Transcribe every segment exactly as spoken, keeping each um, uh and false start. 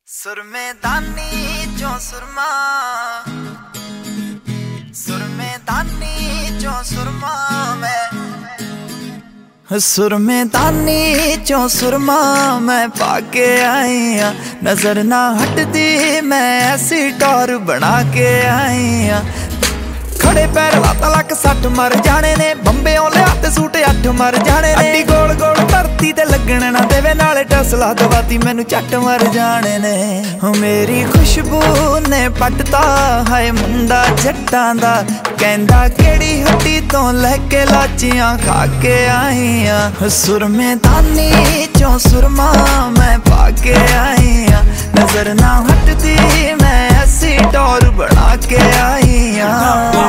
सुरमेदानी चो सुरमा सुरमेदानी चो सुरमा मैं सुरमेदानी चो सुरमा मैं पाके आई हाँ। नजर ना हटदी मैं ऐसी टौर बना के आई हाँ। खड़े पैर लात लक सट मर जाने ने बंबे लिया ते सूट अठ मर जाने ने अड्डी गोल गोल धरती ते लगन ना देवे नाले टसला दवाती मैनू झट मर जाने ने। मेरी खुशबू ने पटता है मुंडा जट्टां दा कहंदा केड़ी हट्टी तो लैके लाचियां खा के आई हाँ। सुरमेदानी चो सुरमा मैं पाके आई हाँ। नजर ना हटदी मैं ऐसी टौर बना के आई हाँ।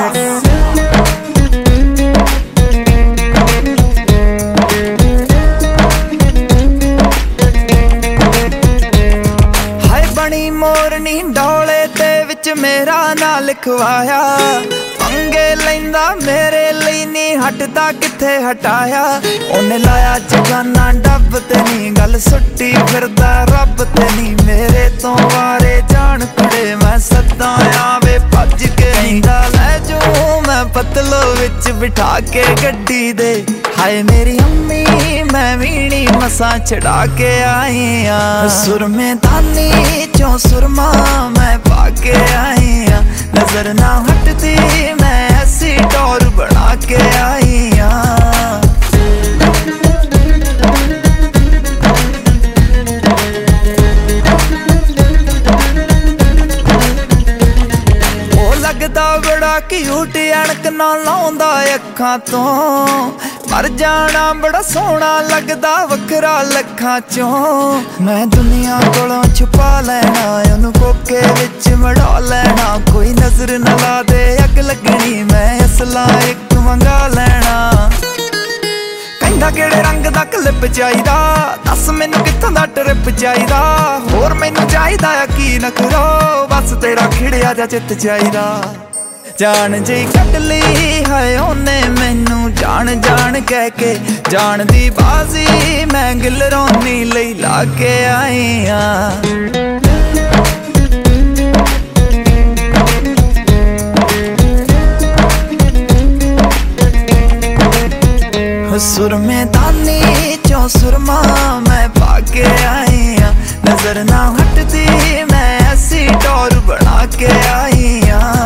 मोरनी डोले ते विच मेरा ना लिखवाया पंगे लैंदा मेरे लिए नहीं हटदा किथे हटाया उन्हें लाया जगाना डब ते नहीं गल सुट्टी फिरदा रब ते नहीं मेरे तो वारे जान कुड़े मैं सदा आवे भज के ले जूं मैं पतलो विच बिठा के गड्डी दे हाय मेरी अम्मी मैं वीणी मसा चढ़ा के आई हाँ। सुरमेदानी चो सुरमा मैं पाके आई हाँ। नजर ना हटती मैं ऐसी टौर बना के आई हाँ। ओ लगदा बड़ा क्यूट अणक ना लाउंदा अखां तो मर जाना बड़ा सोहना लगदा वखरा लखां चों मैं दुनिया कोलों छुपा लेना उन्हूं कोके विच मड़ा लेना कोई नजर न ला दे अग लगनी मैं असला एक मंगा लेना। कहंदा केड़े रंग दा क्लिप चाहीदा दस मैनू कित्थों दा ट्रिप चाहीदा होर मैनू चाहीदा की न करो बस तेरा खिड़िया जा चित चाहीदा। जान जी कट ली है ओने मैनू जान जान कह के जान दी बाजी मैं गिलरौनी लई ला के आई हाँ। सुरमेदानी चो सुरमा मैं पाके आई हाँ। नजर ना हटदी मैं ऐसी टौर बना के आई हाँ।